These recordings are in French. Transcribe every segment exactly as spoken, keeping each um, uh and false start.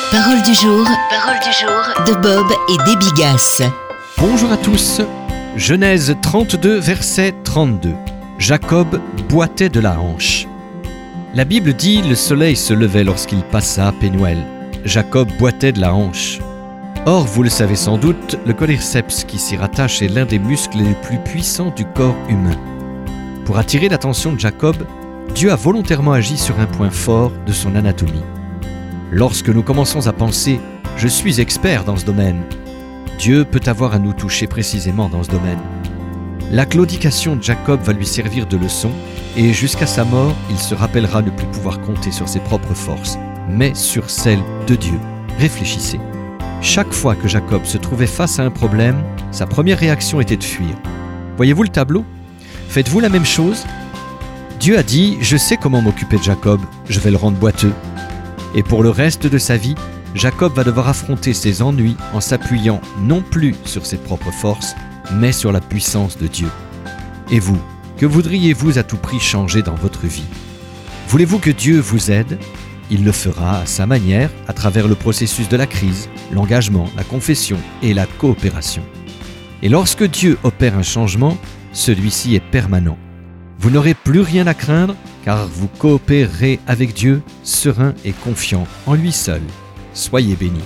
Parole du jour, parole du jour de Bob et Debbie Gass. Bonjour à tous. Genèse trente-deux, verset trente-deux. Jacob boitait de la hanche. La Bible dit « Le soleil se levait lorsqu'il passa à Pénuel. Jacob boitait de la hanche. » Or, vous le savez sans doute, le quadriceps qui s'y rattache est l'un des muscles les plus puissants du corps humain. Pour attirer l'attention de Jacob, Dieu a volontairement agi sur un point fort de son anatomie. Lorsque nous commençons à penser « Je suis expert dans ce domaine », Dieu peut avoir à nous toucher précisément dans ce domaine. La claudication de Jacob va lui servir de leçon et jusqu'à sa mort, il se rappellera ne plus pouvoir compter sur ses propres forces, mais sur celles de Dieu. Réfléchissez. Chaque fois que Jacob se trouvait face à un problème, sa première réaction était de fuir. Voyez-vous le tableau ? Faites-vous la même chose ? Dieu a dit « Je sais comment m'occuper de Jacob, je vais le rendre boiteux ». Et pour le reste de sa vie, Jacob va devoir affronter ses ennuis en s'appuyant non plus sur ses propres forces, mais sur la puissance de Dieu. Et vous, que voudriez-vous à tout prix changer dans votre vie ? Voulez-vous que Dieu vous aide ? Il le fera à sa manière, à travers le processus de la crise, l'engagement, la confession et la coopération. Et lorsque Dieu opère un changement, celui-ci est permanent. Vous n'aurez plus rien à craindre, car vous coopérerez avec Dieu, serein et confiant en lui seul. Soyez bénis.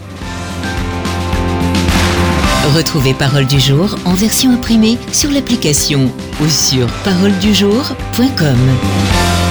Retrouvez Parole du jour en version imprimée sur l'application ou sur parole du jour point com.